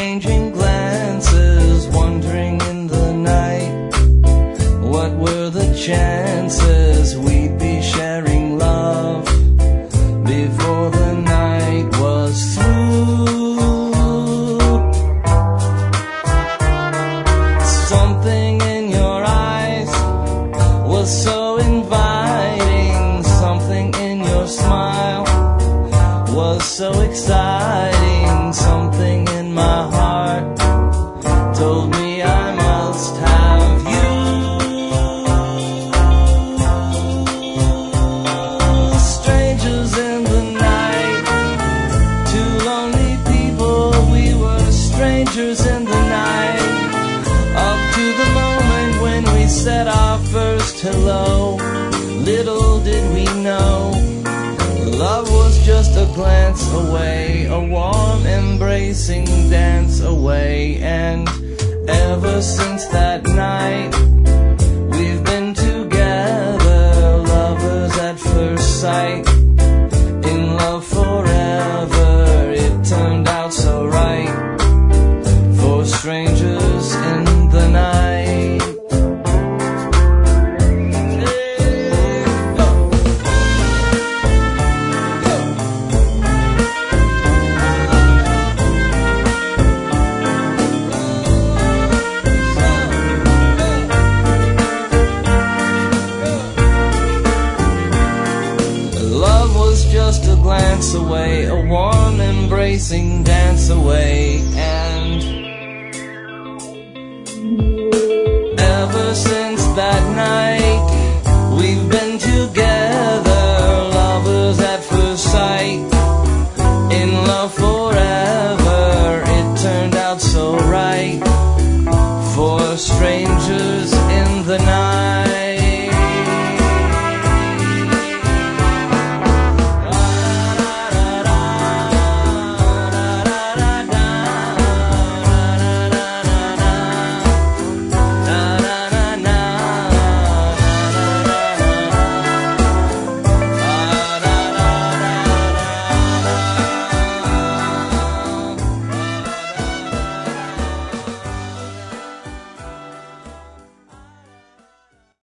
exchanging glances, wondering in the night, what were the chances we'd be sharing love before the night was through. Something in your eyes was so inviting, something in your smile was so exciting, something in my heart told me I must have you. Strangers in the night, two lonely people, we were strangers in the night, up to the moment when we said our first hello. Little did we know, love was just a glance away, a warm embracing dance away. And ever since that night,